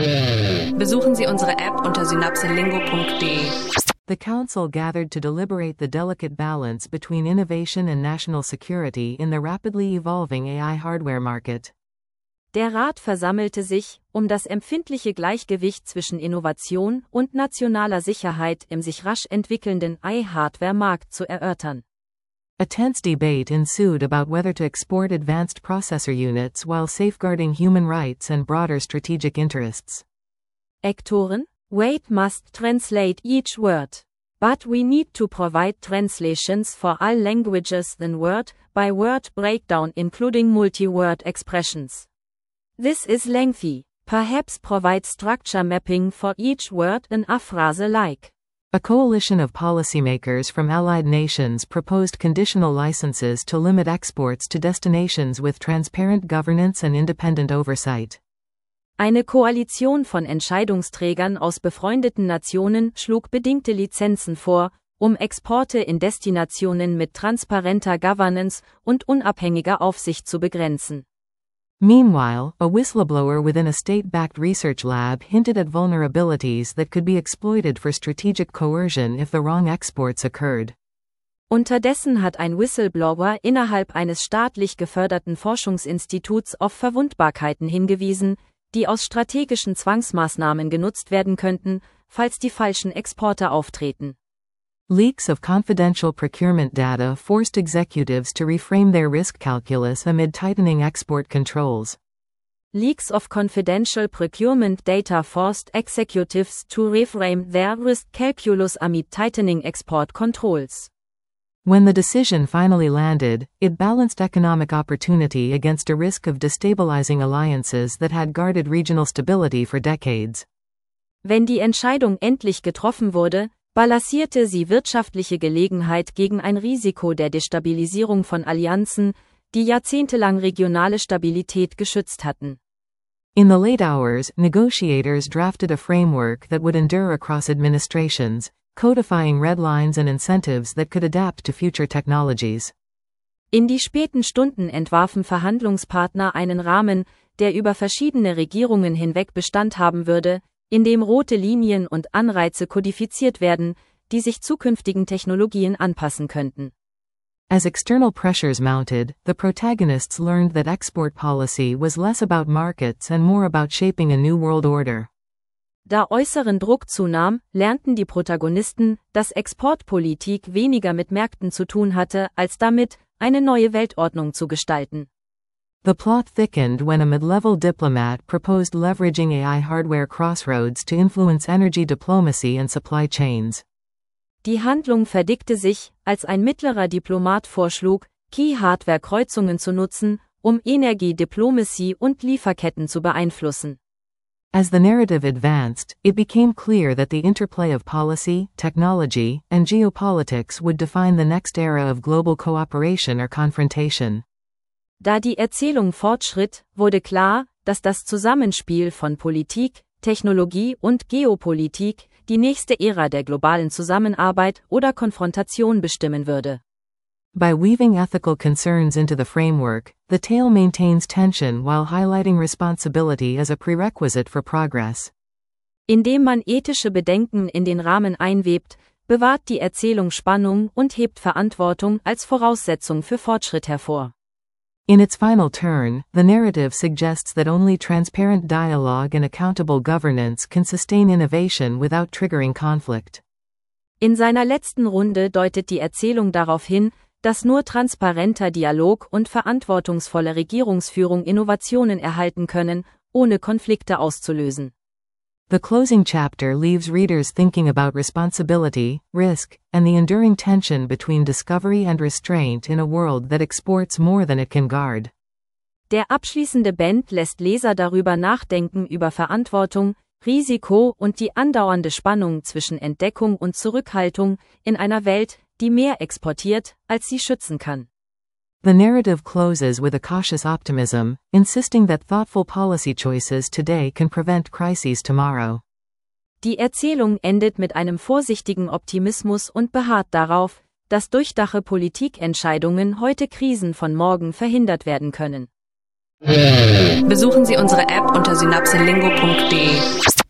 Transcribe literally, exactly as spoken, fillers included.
Besuchen Sie unsere App unter synapselingo punkt de. The Council gathered to deliberate the delicate balance between innovation and national security in the rapidly evolving A I hardware market. Der Rat versammelte sich, um das empfindliche Gleichgewicht zwischen Innovation und nationaler Sicherheit im sich rasch entwickelnden A I-Hardware-Markt zu erörtern. A tense debate ensued about whether to export advanced processor units while safeguarding human rights and broader strategic interests. Ektoren? Wait must translate each word. But we need to provide translations for all languages then word-by-word breakdown including multi-word expressions. This is lengthy. Perhaps provide structure mapping for each word in a phrase like. A coalition of policymakers from allied nations proposed conditional licenses to limit exports to destinations with transparent governance and independent oversight. Eine Koalition von Entscheidungsträgern aus befreundeten Nationen schlug bedingte Lizenzen vor, um Exporte in Destinationen mit transparenter Governance und unabhängiger Aufsicht zu begrenzen. Meanwhile, a whistleblower within a state-backed research lab hinted at vulnerabilities that could be exploited for strategic coercion if the wrong exports occurred. Unterdessen hat ein Whistleblower innerhalb eines staatlich geförderten Forschungsinstituts auf Verwundbarkeiten hingewiesen, die aus strategischen Zwangsmaßnahmen genutzt werden könnten, falls die falschen Exporte auftreten. Leaks of confidential procurement data forced executives to reframe their risk calculus amid tightening export controls. Leaks of confidential procurement data forced executives to reframe their risk calculus amid tightening export controls. When the decision finally landed, it balanced economic opportunity against a risk of destabilizing alliances that had guarded regional stability for decades. Wenn die Entscheidung endlich getroffen wurde, balancierte sie wirtschaftliche Gelegenheit gegen ein Risiko der Destabilisierung von Allianzen, die jahrzehntelang regionale Stabilität geschützt hatten. In the late hours, negotiators drafted a framework that would endure across administrations, codifying red lines and incentives that could adapt to future technologies. In die späten Stunden entwarfen Verhandlungspartner einen Rahmen, der über verschiedene Regierungen hinweg Bestand haben würde, in dem rote Linien und Anreize kodifiziert werden, die sich zukünftigen Technologien anpassen könnten. As external pressures mounted, the protagonists learned that export policy was less about markets and more about shaping a new world order. Da äußeren Druck zunahm, lernten die Protagonisten, dass Exportpolitik weniger mit Märkten zu tun hatte, als damit, eine neue Weltordnung zu gestalten. The plot thickened when a mid-level diplomat proposed leveraging A I hardware crossroads to influence energy diplomacy and supply chains. Die Handlung verdickte sich, als ein mittlerer Diplomat vorschlug, Key-Hardware-Kreuzungen zu nutzen, um Energiediplomatie und Lieferketten zu beeinflussen. As the narrative advanced, it became clear that the interplay of policy, technology, and geopolitics would define the next era of global cooperation or confrontation. Da die Erzählung fortschritt, wurde klar, dass das Zusammenspiel von Politik, Technologie und Geopolitik die nächste Ära der globalen Zusammenarbeit oder Konfrontation bestimmen würde. By weaving ethical concerns into the framework, the tale maintains tension while highlighting responsibility as a prerequisite for progress. Indem man ethische Bedenken in den Rahmen einwebt, bewahrt die Erzählung Spannung und hebt Verantwortung als Voraussetzung für Fortschritt hervor. In its final turn, the narrative suggests that only transparent dialogue and accountable governance can sustain innovation without triggering conflict. In seiner letzten Runde deutet die Erzählung darauf hin, dass nur transparenter Dialog und verantwortungsvolle Regierungsführung Innovationen erhalten können, ohne Konflikte auszulösen. The closing chapter leaves readers thinking about responsibility, risk, and the enduring tension between discovery and restraint in a world that exports more than it can guard. Der abschließende Band lässt Leser darüber nachdenken über Verantwortung, Risiko und die andauernde Spannung zwischen Entdeckung und Zurückhaltung in einer Welt, die mehr exportiert, als sie schützen kann. The narrative closes with a cautious optimism, insisting that thoughtful policy choices today can prevent crises tomorrow. Die Erzählung endet mit einem vorsichtigen Optimismus und beharrt darauf, dass durchdachte Politikentscheidungen heute Krisen von morgen verhindert werden können. Besuchen Sie unsere App unter synapselingo punkt de.